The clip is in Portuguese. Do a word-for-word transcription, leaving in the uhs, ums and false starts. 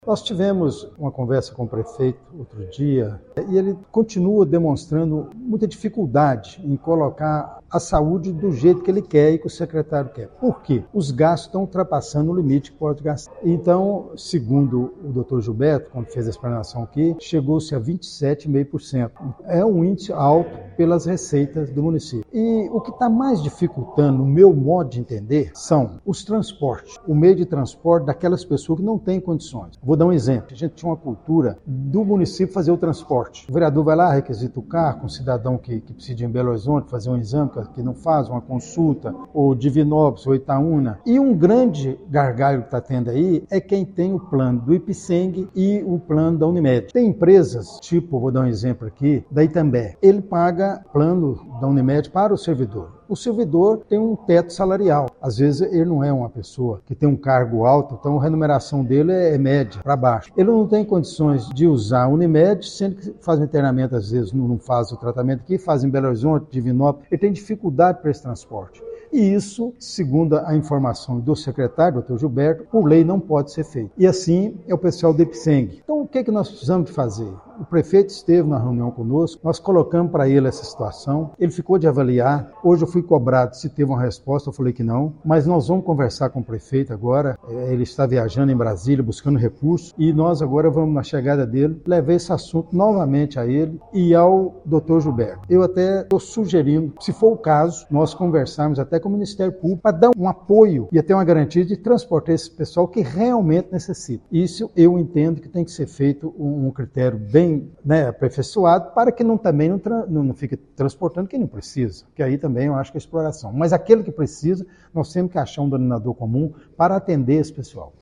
Nós tivemos uma conversa com o prefeito outro dia e ele continua demonstrando muita dificuldade em colocar a saúde do jeito que ele quer e que o secretário quer. Por quê? Os gastos estão ultrapassando o limite que pode gastar. Então, segundo o doutor Gilberto, quando fez a explanação aqui, chegou-se a vinte e sete vírgula cinco por cento. É um índice alto pelas receitas do município. E o que está mais dificultando, no meu modo de entender, são os transportes, o meio de transporte daquelas pessoas que não têm condições. Vou dar um exemplo. A gente tinha uma cultura do município fazer o transporte. O vereador vai lá, requisita o carro, com um cidadão que, que precisa ir em Belo Horizonte fazer um exame, que não faz, uma consulta, ou Divinópolis, ou Itaúna. E um grande gargalo que está tendo aí é quem tem o plano do Ipseng e o plano da Unimed. Tem empresas, tipo, vou dar um exemplo aqui, da Itambé. Ele paga plano da Unimed para o servidor. O servidor tem um teto salarial. Às vezes ele não é uma pessoa que tem um cargo alto, então a remuneração dele é média, para baixo. Ele não tem condições de usar a Unimed, sendo que faz um internamento, às vezes não faz o tratamento aqui, faz em Belo Horizonte, Divinópolis. Ele tem dificuldade para esse transporte. E isso, segundo a informação do secretário, doutor Gilberto, por lei não pode ser feito. E assim é o pessoal do Ipseng. Então o que é que nós precisamos de fazer? O prefeito esteve na reunião conosco, nós colocamos para ele essa situação, ele ficou de avaliar. Hoje eu fui cobrado se teve uma resposta, eu falei que não, mas nós vamos conversar com o prefeito agora, ele está viajando em Brasília, buscando recursos, e nós agora vamos, na chegada dele, levar esse assunto novamente a ele e ao doutor Gilberto. Eu até estou sugerindo, se for o caso, nós conversarmos até com o Ministério Público para dar um apoio e até uma garantia de transportar esse pessoal que realmente necessita. Isso eu entendo que tem que ser feito um, um critério bem Né, aperfeiçoado para que não, também não, não, não fique transportando quem não precisa, que aí também eu acho que é exploração. Mas aquele que precisa, nós temos que achar um denominador comum para atender esse pessoal.